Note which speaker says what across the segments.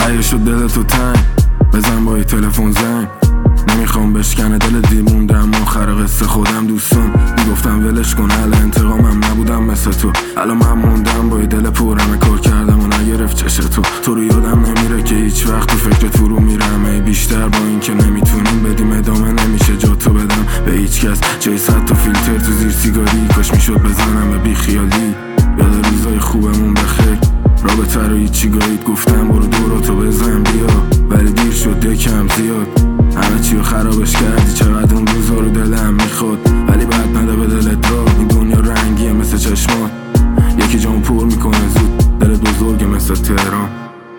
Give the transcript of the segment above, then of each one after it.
Speaker 1: اگه شد دل تو تنگ بزن با تلفن زنگ، نمیخوام بشکنه دل دیموندم آخر قصه خودم دوستان میگفتم ولش کن حل انتقامم نبودم مثل تو، الان من موندم با دل پرمه کار کردم و نگرفت چش تو رو یادم نمیره که هیچ وقت تو فکر تو رو میرم، ای بیشتر با این که نمیتونیم بدیم ادامه نمیشه جا تو بدم به هیچ کس، جای صد تا فیلتر تو زیر سیگاری کاش میشد بزنم به بیخیالی، یاد روزای خوبمون بخیر رابطه رو هیچی گاهید گفتم برو دوراتو بزن بیا، ولی دیر شد یکم زیاد همه چی رو خرابش کردی، چقدر اون روزا رو دلم میخواد ولی بعد نده به دلت را، این دنیا رنگیه مثل چشمان یکی جامو پر میکنه زود، دلت بزرگه مثل تهران.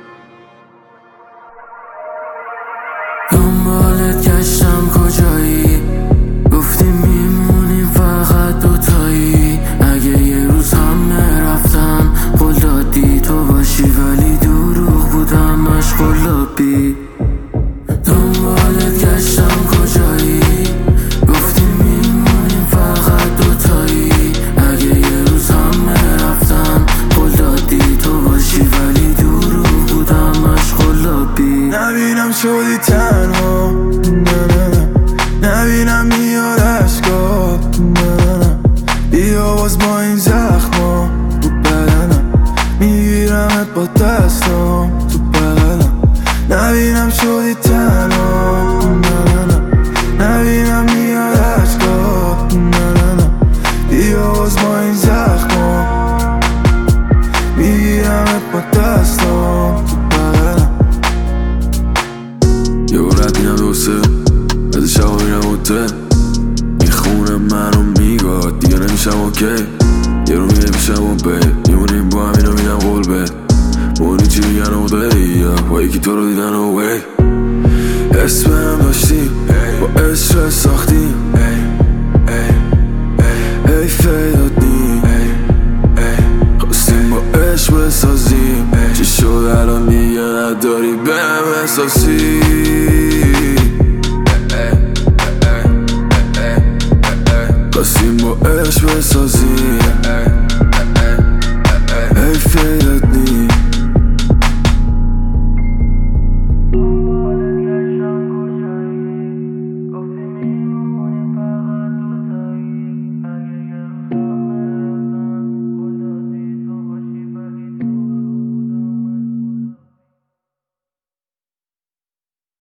Speaker 2: دنبالت گشتم کجایی، گفتی میمونیم فقط دوتایی، اگه یه روز هم نرفتم قول دادی تو باشی ولی دروغ بودم مشغول لابی. دنبالت گشتم کجایی، گفتی میمونیم فقط دوتایی، اگه یه روز هم نرفتم قول دادی تو باشی ولی دروغ بودم مشغول لابی.
Speaker 3: نبینم شدی تنها، نه نه نه، نبینم میاد عشقات، نه نه، بیا باز با این زخما تو بدنم، میگیرمت با دستام تو بغلم، نبینم شدی تنها، نه نه نه، نبینم میاد عشقات، نه نه نه، بیا باز با این زخما، میگیرمت با دستام تو بغلم.
Speaker 1: یه بار رد میرم دوسته از شبا میرم هتل، میخونم من رو میگاد دیگه نمیشم اوکی، یه رو میره میشم و بید میمونیم با هم اینو میدم قول بید مونی چی میگن و دهیا با یکی تو رو دیدن و وی اسم هم داشتیم با عشق ساختیم ای فیدادیم خواستیم با عشق بسازیم، چی شد الان دیگه نداری به هم احساسی، خواستیم با عشق بسازیم